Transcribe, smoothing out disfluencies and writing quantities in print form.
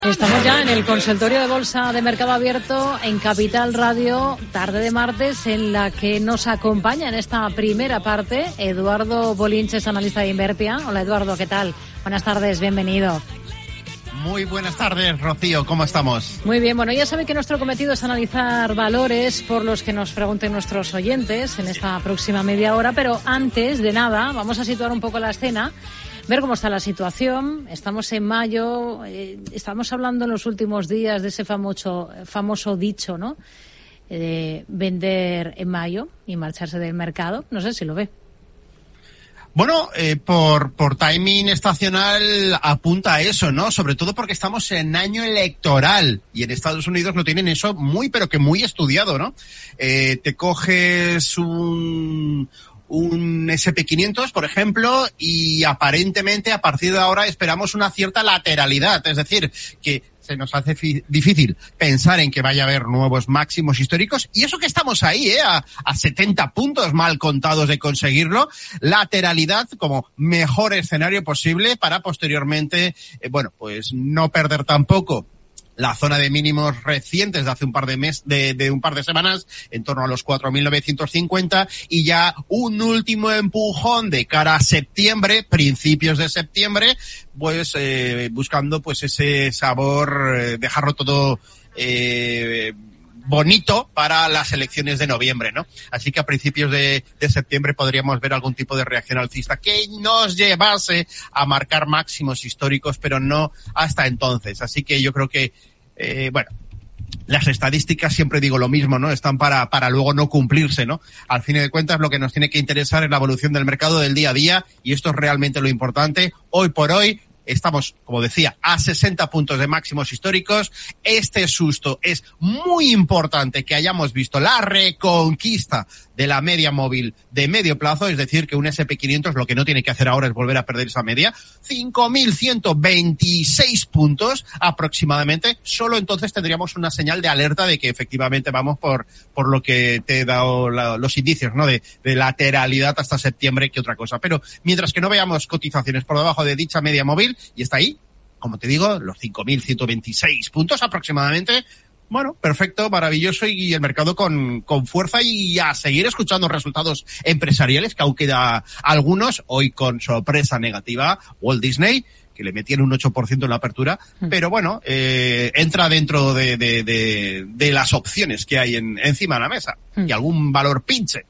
Estamos ya en el consultorio de Bolsa de Mercado Abierto en Capital Radio, tarde de martes, en la que nos acompaña en esta primera parte Eduardo Bolinches, analista de Invertia. Hola Eduardo, ¿qué tal? Buenas tardes, bienvenido. Muy buenas tardes, Rocío, ¿cómo estamos? Muy bien, bueno, ya saben que nuestro cometido es analizar valores por los que nos pregunten nuestros oyentes en esta próxima media hora, pero antes de nada vamos a situar un poco la escena, ver cómo está la situación. Estamos en mayo, estamos hablando en los últimos días de ese famoso dicho, ¿no? De vender en mayo y marcharse del mercado. No sé si lo ve. Bueno, por timing estacional apunta a eso, ¿no? Sobre todo porque estamos en año electoral y en Estados Unidos lo tienen eso muy, pero que muy estudiado, ¿no? Te coges un SP500, por ejemplo, y aparentemente a partir de ahora esperamos una cierta lateralidad, es decir, que se nos hace difícil pensar en que vaya a haber nuevos máximos históricos, y eso que estamos ahí, a 70 puntos mal contados de conseguirlo, lateralidad como mejor escenario posible para posteriormente, pues no perder tampoco la zona de mínimos recientes de hace un par de semanas, en torno a los 4.950, y ya un último empujón de cara a septiembre, principios de septiembre, pues buscando pues ese sabor, dejarlo todo bonito para las elecciones de noviembre, ¿no? Así que a principios de septiembre podríamos ver algún tipo de reacción alcista que nos llevase a marcar máximos históricos, pero no hasta entonces. Así que yo creo que las estadísticas, siempre digo lo mismo, ¿no? Están para luego no cumplirse, ¿no? Al fin de cuentas, lo que nos tiene que interesar es la evolución del mercado del día a día, y esto es realmente lo importante. Hoy por hoy estamos, como decía, a 60 puntos de máximos históricos. Este susto es muy importante, que hayamos visto la reconquista de la media móvil de medio plazo, es decir, que un SP500 lo que no tiene que hacer ahora es volver a perder esa media, 5.126 puntos aproximadamente. Solo entonces tendríamos una señal de alerta de que efectivamente vamos por lo que te he dado los indicios, ¿no? De lateralidad hasta septiembre que otra cosa. Pero mientras que no veamos cotizaciones por debajo de dicha media móvil, y está ahí, como te digo, los 5.126 puntos aproximadamente. Bueno, perfecto, maravilloso, y el mercado con fuerza, y a seguir escuchando resultados empresariales, que aún queda algunos, hoy con sorpresa negativa, Walt Disney, que le metían un 8% en la apertura, pero bueno, entra dentro de las opciones que hay encima de la mesa, y algún valor pinche.